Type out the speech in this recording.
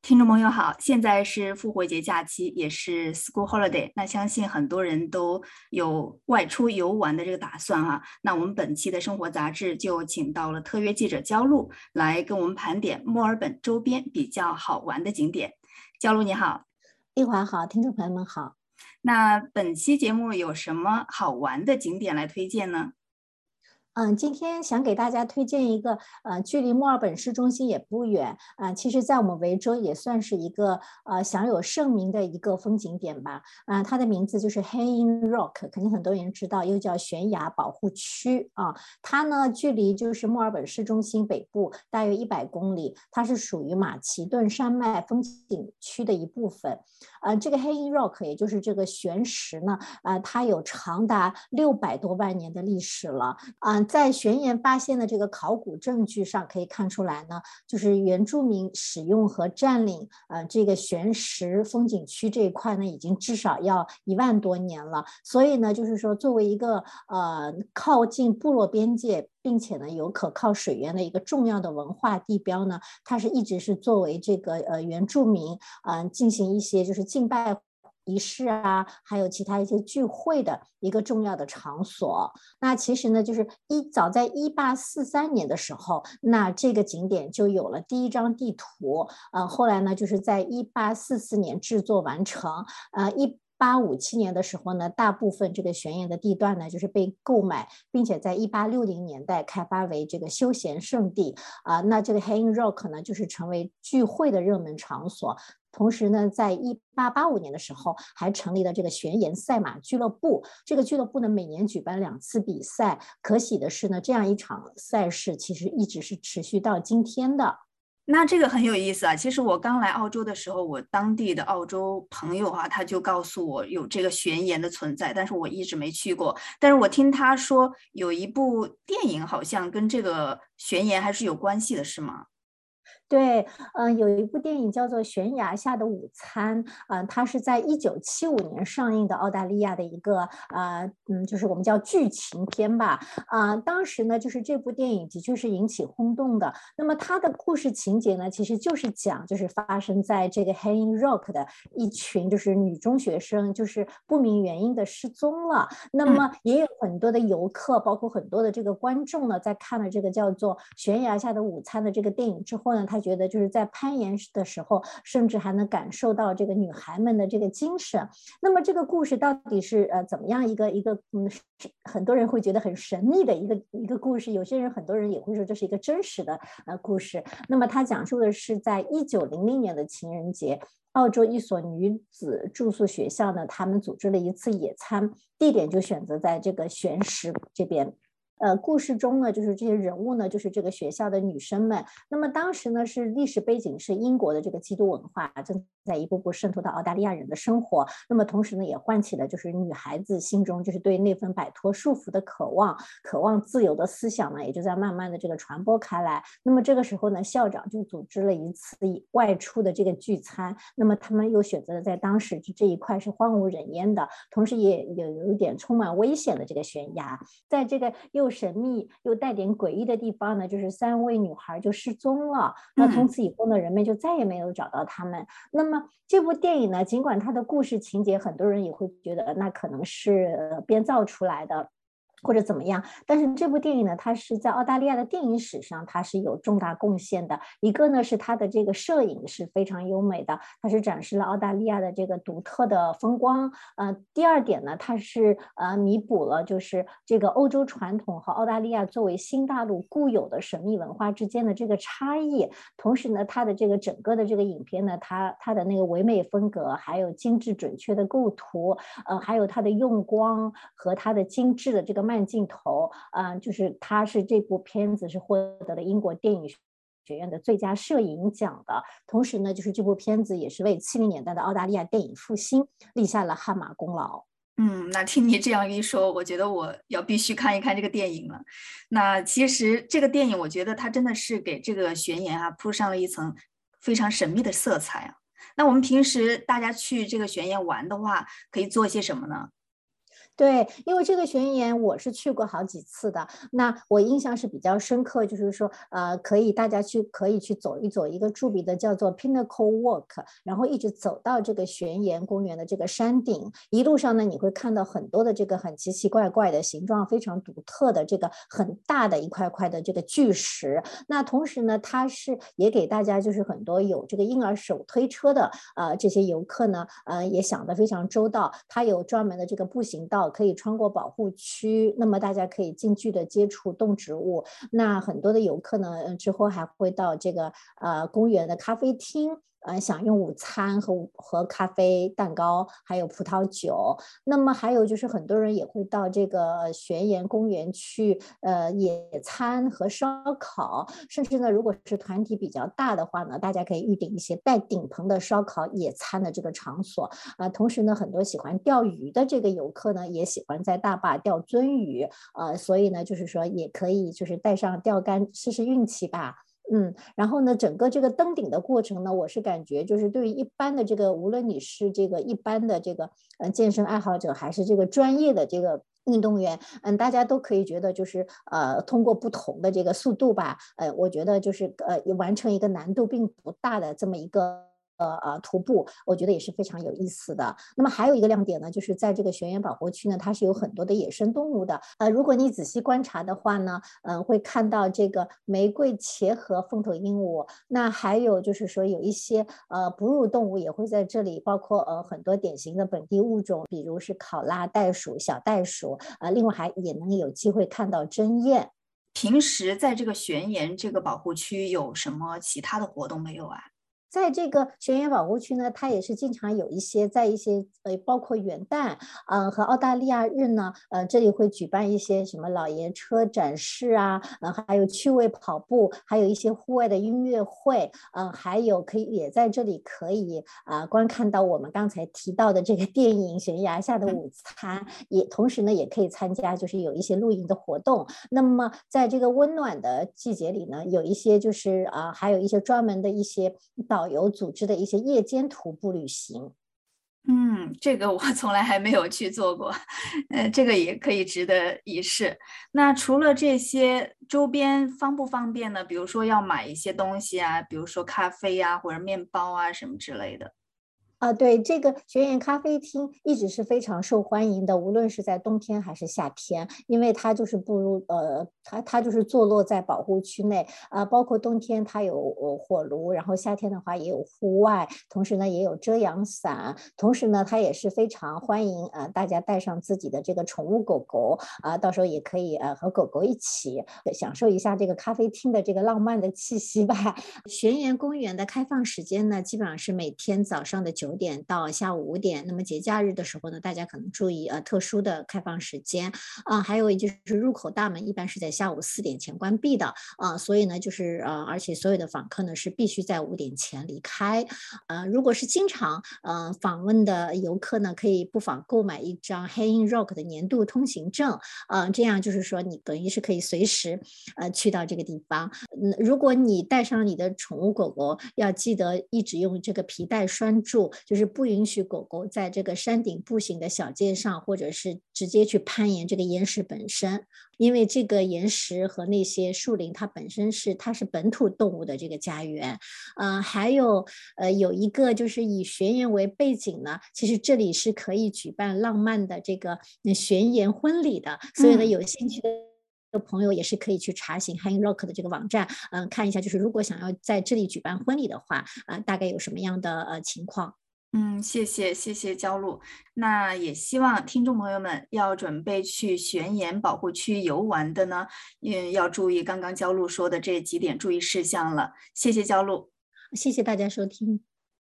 听众朋友好，现在是复活节假期，也是 School Holiday。那相信很多人都有外出游玩的这个打算哈。那我们本期的生活杂志就请到了特约记者焦露来跟我们盘点墨尔本周边比较好玩的景点。焦露你好。 丽华好，听众朋友们好。 那本期节目有什么好玩的景点来推荐呢？ 今天想给大家推荐一个，距离墨尔本市中心也不远，其实在我们维州也算是一个享有盛名的一个风景点吧，它的名字就是 Hanging Rock， 肯定很多人知道，又叫悬崖保护区啊。它呢距离就是墨尔本市中心北部大约100公里，它是属于马其顿山脉风景区的一部分。这个 Hanging Rock 也就是这个悬石呢，它有长达600多万年的历史了。在悬岩发现的这个考古证据上可以看出来呢，就是原住民使用和占领这个悬石风景区这一块呢，已经至少要1万多年了。所以呢，就是说作为一个靠近部落边界，并且呢有可靠水源的一个重要的文化地标呢，它是一直是作为这个原住民进行一些就是敬拜仪式啊，还有其他一些聚会的一个重要的场所。那其实呢，就是早在1843年的时候，那这个景点就有了第一张地图。后来呢，就是在1844年制作完成。1857年的时候呢，大部分这个悬崖的地段呢，就是被购买，并且在1860年代开发为这个休闲胜地。那这个 Hanging Rock 呢，就是成为聚会的热门场所。同时呢，在1885年的时候，还成立了这个悬岩赛马俱乐部。这个俱乐部呢，每年举办2次比赛。可喜的是呢，这样一场赛事其实一直是持续到今天的。 那这个很有意思啊！其实我刚来澳洲的时候，我当地的澳洲朋友啊，他就告诉我有这个悬岩的存在，但是我一直没去过。但是我听他说有一部电影好像跟这个悬岩还是有关系的，是吗？ 对，有一部电影叫做《悬崖下的午餐》，它是在1975年上映的澳大利亚的一个就是我们叫剧情片吧。当时呢，就是这部电影的确是引起轰动的。那么它的故事情节呢，其实就是讲就是发生在这个 Hanging Rock 的一群就是女中学生，就是不明原因的失踪了。那么也有很多的游客，包括很多的这个观众呢，在看了这个叫做《悬崖下的午餐》的这个电影之后呢，他觉得就是在攀岩的时候，甚至还能感受到这个女孩们的这个精神。那么这个故事到底是怎么样一个很多人会觉得很神秘的一个故事，有些人很多人也会说这是一个真实的故事。那么它讲述的是在1900年的情人节，澳洲一所女子住宿学校呢，他们组织了一次野餐，地点就选择在这个悬石这边。故事中呢，就是这些人物呢，就是这个学校的女生们。那么当时呢，是历史背景是英国的这个基督文化正在一步步渗透到澳大利亚人的生活。那么同时呢，也唤起了就是女孩子心中就是对那份摆脱束缚的渴望，渴望自由的思想呢，也就在慢慢的这个传播开来。那么这个时候呢，校长就组织了一次外出的这个聚餐。那么他们又选择了在当时这一块是荒无人烟的，同时也有一点充满危险的这个悬崖。在这个又神秘又带点诡异的地方呢，就是3位女孩就失踪了。那从此以后呢，人们就再也没有找到她们。那么这部电影呢，尽管它的故事情节很多人也会觉得那可能是编造出来的，或者怎么样，但是这部电影呢，它是在澳大利亚的电影史上，它是有重大贡献的。一个呢是它的这个摄影是非常优美的，它是展示了澳大利亚的这个独特的风光。第二点呢，它是弥补了就是这个欧洲传统和澳大利亚作为新大陆固有的神秘文化之间的这个差异。同时呢，它的这个整个的这个影片呢，它的那个唯美风格，还有精致准确的构图，还有它的用光和它的精致的这个慢镜头，就是它是这部片子是获得了英国电影学院的最佳摄影奖的。同时呢，就是这部片子也是为70年代的澳大利亚电影复兴立下了汗马功劳。 那听你这样一说，我觉得我要必须看一看这个电影了。那其实这个电影，我觉得它真的是给这个悬崖铺上了一层非常神秘的色彩啊。那我们平时大家去这个悬崖玩的话，可以做些什么呢？ 对，因为这个悬崖我是去过好几次的，那我印象是比较深刻，就是说，大家可以去走一走一个著名的叫做 Pinnacle Walk，然后一直走到这个悬崖公园的这个山顶，一路上呢，你会看到很多的这个很奇奇怪怪的形状非常独特的这个很大的一块块的这个巨石。那同时呢，它是也给大家就是很多有这个婴儿手推车的这些游客呢，也想得非常周到，它有专门的这个步行道。可以穿过保护区，那么大家可以近距离的接触动植物。那很多的游客呢，之后还会到这个公园的咖啡厅。享用午餐和咖啡、蛋糕，还有葡萄酒。那么还有就是很多人也会到这个悬崖公园去野餐和烧烤，甚至呢，如果是团体比较大的话呢，大家可以预定一些带顶棚的烧烤野餐的这个场所。同时呢，很多喜欢钓鱼的这个游客呢，也喜欢在大坝钓鳟鱼，所以呢，就是说也可以就是带上钓竿试试运气吧。然后呢，整个这个登顶的过程呢，我是感觉就是对于一般的这个，无论你是这个一般的这个健身爱好者，还是这个专业的这个运动员，大家都可以觉得就是通过不同的这个速度吧，我觉得就是完成一个难度并不大的这么一个。徒步，我觉得也是非常有意思的。那么还有一个亮点呢，就是在这个悬崖保护区呢，它是有很多的野生动物的。如果你仔细观察的话呢，会看到这个玫瑰茄和凤头鹦鹉。那还有就是说有一些哺乳动物也会在这里，包括很多典型的本地物种，比如是考拉袋鼠、小袋鼠。另外也能有机会看到针鼹。 平时在这个悬崖这个保护区有什么其他的活动没有啊？ 在这个悬崖保护区呢，它也是经常有一些在一些包括元旦和澳大利亚日呢，这里会举办一些什么老爷车展示啊，还有趣味跑步，还有一些户外的音乐会，还有也在这里可以观看到我们刚才提到的这个电影《悬崖下的午餐》，同时呢也可以参加就是有一些露营的活动。那么在这个温暖的季节里呢，有一些就是还有一些专门的一些导游组织的一些夜间徒步旅行。 这个我从来还没有去做过，这个也可以值得一试。那除了这些周边方不方便呢？比如说要买一些东西啊，比如说咖啡啊，或者面包啊什么之类的。 对，这个悬崖咖啡厅一直是非常受欢迎的，无论是在冬天还是夏天，因为它就是它就是坐落在保护区内，包括冬天它有火炉，然后夏天的话也有户外，同时呢也有遮阳伞，同时呢它也是非常欢迎大家带上自己的这个宠物狗狗到时候也可以和狗狗一起享受一下这个咖啡厅的这个浪漫的气息吧。悬崖公园的开放时间呢，基本上是每天早上的9点到下午5点。那么节假日的时候呢，大家可能注意特殊的开放时间。还有就是入口大门一般是在下午4点前关闭的。所以呢，就是而且所有的访客呢是必须在5点前离开。如果是经常访问的游客呢，可以不妨购买一张 Hanging Rock 的年度通行证。这样就是说你等于是可以随时去到这个地方。如果你带上你的宠物狗狗，要记得一直用这个皮带拴住，就是不允许狗狗在这个山顶步行的小街上，或者是直接去攀岩这个岩石本身，因为这个岩石和那些树林它本身它是本土动物的这个家园。还有有一个就是以悬崖为背景呢，其实这里是可以举办浪漫的这个悬崖婚礼的，所以呢有兴趣的朋友也是可以去查询 Hanging Rock 的这个网站，看一下就是如果想要在这里举办婚礼的话，大概有什么样的情况。 谢谢焦露。那也希望听众朋友们要准备去悬崖保护区游玩的呢，要注意刚刚焦露说的这几点注意事项了。谢谢焦露， 谢谢大家收听。